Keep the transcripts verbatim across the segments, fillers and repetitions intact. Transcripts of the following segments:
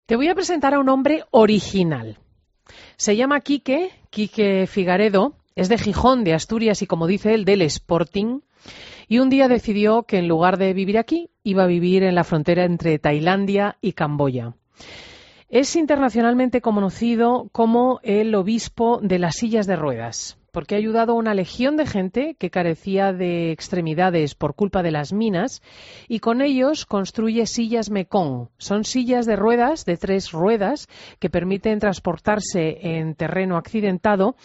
Te voy a presentar a un hombre original. Se llama Quique, Quique Figaredo, es de Gijón, de Asturias y, como dice él, del Sporting. Y un día decidió que en lugar de vivir aquí, iba a vivir en la frontera entre Tailandia y Camboya. Es internacionalmente conocido como el obispo de las sillas de ruedas, porque ha ayudado a una legión de gente que carecía de extremidades por culpa de las minas, y con ellos construye sillas Mekong. Son sillas de ruedas, de tres ruedas, que permiten transportarse en terreno accidentado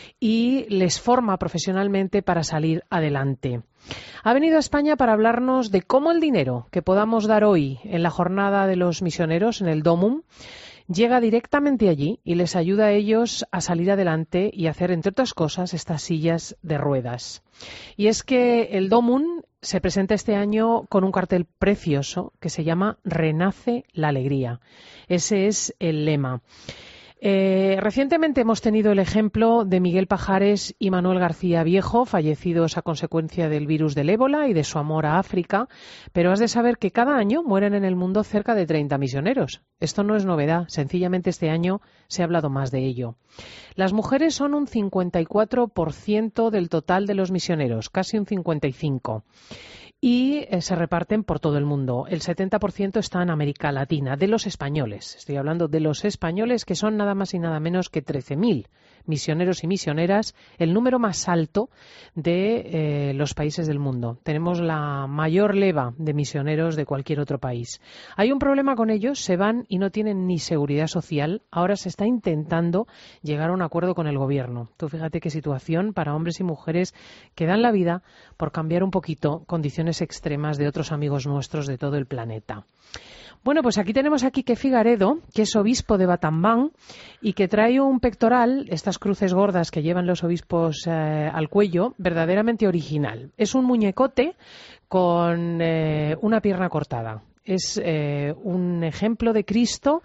y les forma profesionalmente para salir adelante. Ha venido a España para hablarnos de cómo el dinero que podamos dar hoy en la jornada de los misioneros, en el Domum, llega directamente allí y les ayuda a ellos a salir adelante y hacer, entre otras cosas, estas sillas de ruedas. Y es que el Domum se presenta este año con un cartel precioso que se llama Renace la Alegría. Ese es el lema. Eh, recientemente hemos tenido el ejemplo de Miguel Pajares y Manuel García Viejo, fallecidos a consecuencia del virus del ébola y de su amor a África, pero has de saber que cada año mueren en el mundo cerca de treinta misioneros. Esto no es novedad, sencillamente este año se ha hablado más de ello. Las mujeres son un cincuenta y cuatro por ciento del total de los misioneros, casi un cincuenta y cinco por ciento. Y eh, se reparten por todo el mundo. El setenta por ciento está en América Latina, de los españoles. Estoy hablando de los españoles, que son nada más y nada menos que trece mil misioneros y misioneras, el número más alto de eh, los países del mundo. Tenemos la mayor leva de misioneros de cualquier otro país. Hay un problema con ellos, se van y no tienen ni seguridad social. Ahora se está intentando llegar a un acuerdo con el gobierno. Tú fíjate qué situación para hombres y mujeres que dan la vida por cambiar un poquito condiciones extremas de otros amigos nuestros de todo el planeta. Bueno, pues aquí tenemos a Quique Figaredo, que es obispo de Batambán y que trae un pectoral, estas cruces gordas que llevan los obispos eh, al cuello, verdaderamente original. Es un muñecote con eh, una pierna cortada. Es eh, un ejemplo de Cristo,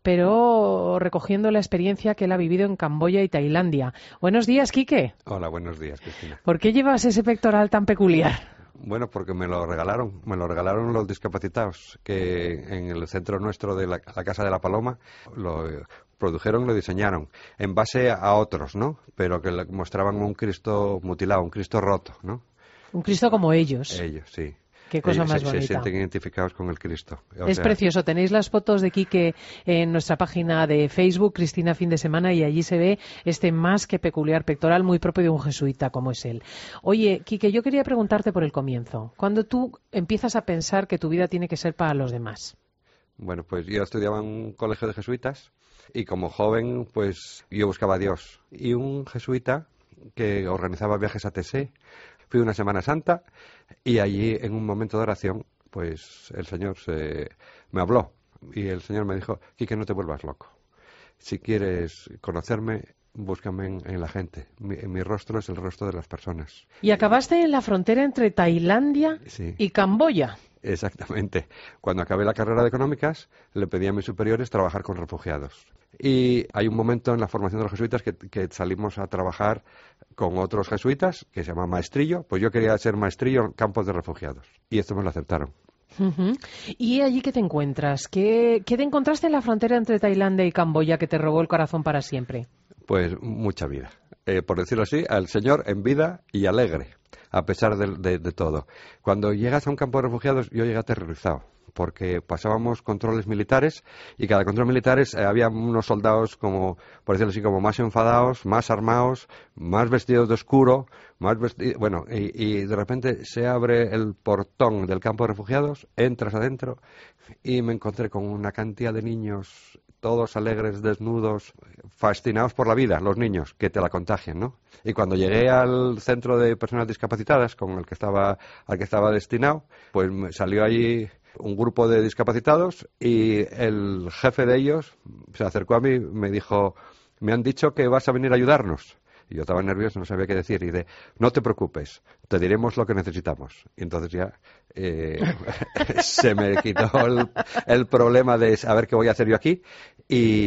pero recogiendo la experiencia que él ha vivido en Camboya y Tailandia. Buenos días, Quique. Hola, buenos días, Cristina. ¿Por qué llevas ese pectoral tan peculiar? Bueno, porque me lo regalaron, me lo regalaron los discapacitados, que en el centro nuestro de la, la Casa de la Paloma lo produjeron, lo diseñaron, en base a otros, ¿no? Pero que mostraban un Cristo mutilado, un Cristo roto, ¿no? Un Cristo como ellos. Ellos, sí. Qué cosa Ellos más se, bonita. se sienten identificados con el Cristo. O es sea, precioso. Tenéis las fotos de Quique en nuestra página de Facebook, Cristina Fin de Semana, y allí se ve este más que peculiar pectoral muy propio de un jesuita como es él. Oye, Quique, yo quería preguntarte por el comienzo. ¿Cuándo tú empiezas a pensar que tu vida tiene que ser para los demás? Bueno, pues yo estudiaba en un colegio de jesuitas y como joven, pues yo buscaba a Dios. Y un jesuita que organizaba viajes a Tesé, fui una Semana Santa y allí en un momento de oración pues el Señor se, me habló y el Señor me dijo: Quique, no te vuelvas loco. Si quieres conocerme, búscame en, en la gente. Mi, mi rostro es el rostro de las personas. Y acabaste en la frontera entre Tailandia Sí. y Camboya. Exactamente. Cuando acabé la carrera de económicas, le pedí a mis superiores trabajar con refugiados. Y hay un momento en la formación de los jesuitas que, que salimos a trabajar con otros jesuitas, que se llama maestrillo. Pues yo quería ser maestrillo en campos de refugiados. Y esto me lo aceptaron. Uh-huh. ¿Y allí qué te encuentras? ¿Qué, ¿Qué te encontraste en la frontera entre Tailandia y Camboya que te robó el corazón para siempre? Pues mucha vida. Eh, por decirlo así, al Señor en vida y alegre, a pesar de, de, de todo. Cuando llegas a un campo de refugiados, yo llegué aterrorizado, porque pasábamos controles militares y cada control militar eh, había unos soldados, como por decirlo así, como más enfadados, más armados, más vestidos de oscuro, más vestidos, bueno, y, y de repente se abre el portón del campo de refugiados, entras adentro y me encontré con una cantidad de niños, todos alegres, desnudos, fascinados por la vida, los niños, que te la contagian, ¿no? Y cuando llegué al centro de personas discapacitadas, con el que estaba, al que estaba destinado, pues me salió allí un grupo de discapacitados y el jefe de ellos se acercó a mí y me dijo: me han dicho que vas a venir a ayudarnos. Y yo estaba nervioso, no sabía qué decir, y de: no te preocupes, te diremos lo que necesitamos. Y entonces ya eh, se me quitó el, el problema de saber qué voy a hacer yo aquí, y,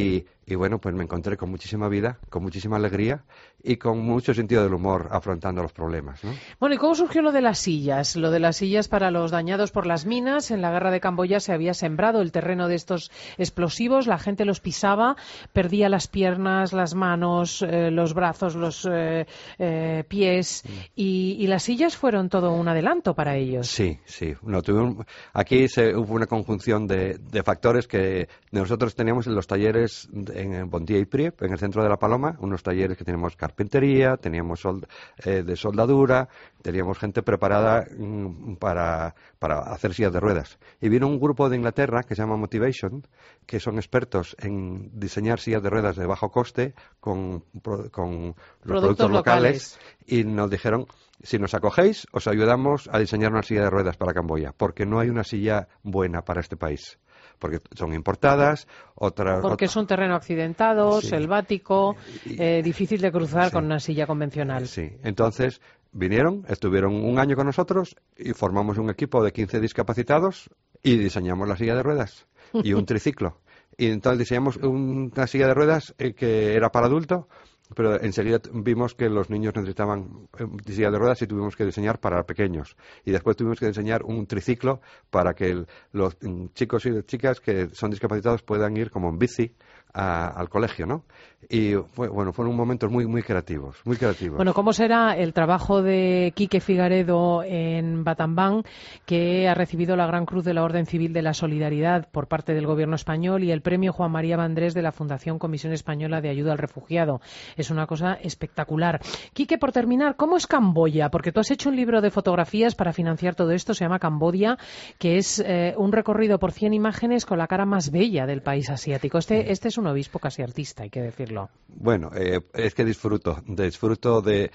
y bueno, pues me encontré con muchísima vida, con muchísima alegría y con mucho sentido del humor afrontando los problemas, ¿no? Bueno, ¿y cómo surgió lo de las sillas? Lo de las sillas para los dañados por las minas. En la guerra de Camboya se había sembrado el terreno de estos explosivos, la gente los pisaba, perdía las piernas, las manos, eh, los brazos, los eh, eh, pies, mm. y, y las sillas fueron todo un adelanto para ellos. Sí, sí. No, tuvimos, aquí se, hubo una conjunción de, de factores que nosotros teníamos en los talleres en Bondia y Priep, en el centro de La Paloma, unos talleres que teníamos carpintería, teníamos sold, eh, de soldadura, teníamos gente preparada mm, para, para hacer sillas de ruedas. Y vino un grupo de Inglaterra que se llama Motivation, que son expertos en diseñar sillas de ruedas de bajo coste con, con los productos, productos locales, locales, y nos dijeron: si nos acogéis, os ayudamos a diseñar una silla de ruedas para Camboya, porque no hay una silla buena para este país. Porque son importadas, otras... Porque otras... es un terreno accidentado, sí. selvático, y, eh, difícil de cruzar sí. con una silla convencional. Sí, entonces vinieron, estuvieron un año con nosotros y formamos un equipo de quince discapacitados y diseñamos la silla de ruedas y un triciclo. Y entonces diseñamos una silla de ruedas eh, que era para adulto, pero enseguida vimos que los niños necesitaban silla de ruedas y tuvimos que diseñar para pequeños. Y después tuvimos que diseñar un triciclo para que el, los chicos y chicas que son discapacitados puedan ir como en bici a, al colegio, ¿no? Y fue, bueno, fueron momentos muy muy creativos, muy creativos. Bueno, ¿cómo será el trabajo de Quique Figaredo en Battambang, que ha recibido la Gran Cruz de la Orden Civil de la Solidaridad por parte del Gobierno español y el Premio Juan María Vandrés de la Fundación Comisión Española de Ayuda al Refugiado? Es una cosa espectacular. Quique, por terminar, ¿cómo es Camboya? Porque tú has hecho un libro de fotografías para financiar todo esto, se llama Cambodia, que es eh, un recorrido por cien imágenes con la cara más bella del país asiático. Este, este es un obispo casi artista, hay que decirlo. Bueno, eh, es que disfruto, disfruto de...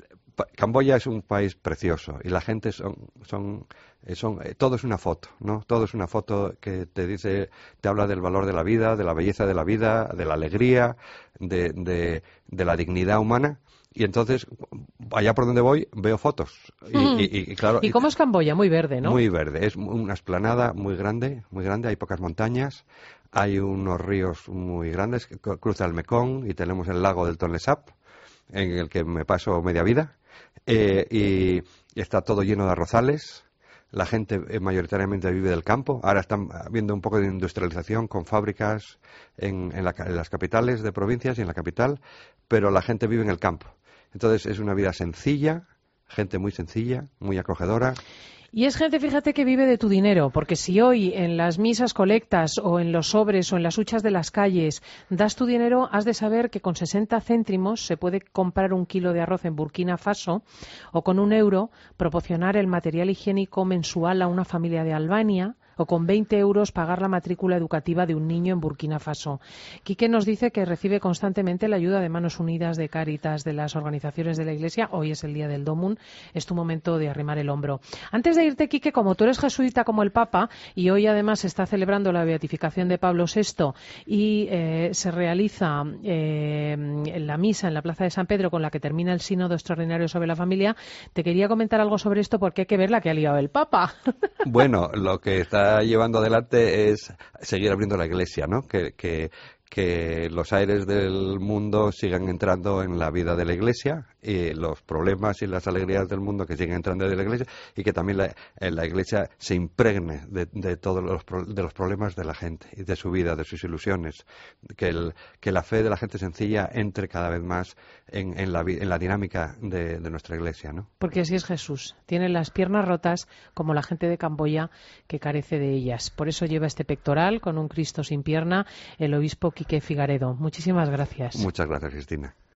Camboya es un país precioso y la gente son, son, son eh, todo es una foto, ¿no? Todo es una foto que te dice, te habla del valor de la vida, de la belleza de la vida, de la alegría, de, de, de la dignidad humana. Y entonces, allá por donde voy, veo fotos. Y, mm. y, y, y claro, ¿Y cómo es Camboya? Muy verde, ¿no? Muy verde. Es una explanada muy grande, muy grande. Hay pocas montañas. Hay unos ríos muy grandes que cruza el Mekong y tenemos el lago del Tonle Sap, en el que me paso media vida. Eh, y, y está todo lleno de arrozales. La gente eh, mayoritariamente vive del campo. Ahora están viendo un poco de industrialización con fábricas en, en, la, en las capitales de provincias y en la capital, pero la gente vive en el campo. Entonces es una vida sencilla, gente muy sencilla, muy acogedora. Y es gente, fíjate, que vive de tu dinero, porque si hoy en las misas colectas o en los sobres o en las huchas de las calles das tu dinero, has de saber que con sesenta céntimos se puede comprar un kilo de arroz en Burkina Faso o con un euro proporcionar el material higiénico mensual a una familia de Albania, o con veinte euros pagar la matrícula educativa de un niño en Burkina Faso. Quique nos dice que recibe constantemente la ayuda de Manos Unidas, de Cáritas, de las organizaciones de la Iglesia. Hoy es el día del Domun, es tu momento de arrimar el hombro. Antes de irte, Quique, como tú eres jesuita como el Papa, y hoy además se está celebrando la beatificación de Pablo sexto y eh, se realiza eh, la misa en la Plaza de San Pedro con la que termina el sínodo extraordinario sobre la familia, te quería comentar algo sobre esto porque hay que ver la que ha liado el Papa. Bueno, lo que está llevando adelante es seguir abriendo la Iglesia, ¿no? Que, que, que los aires del mundo sigan entrando en la vida de la Iglesia y los problemas y las alegrías del mundo que siguen entrando de la Iglesia y que también la, la Iglesia se impregne de, de todos los, de los problemas de la gente y de su vida, de sus ilusiones, que, el, que la fe de la gente sencilla entre cada vez más en, en, la, en la dinámica de, de nuestra Iglesia, ¿no? Porque así es Jesús, tiene las piernas rotas como la gente de Camboya que carece de ellas. Por eso lleva este pectoral con un Cristo sin pierna el obispo Quique Figaredo. Muchísimas gracias. Muchas gracias, Cristina.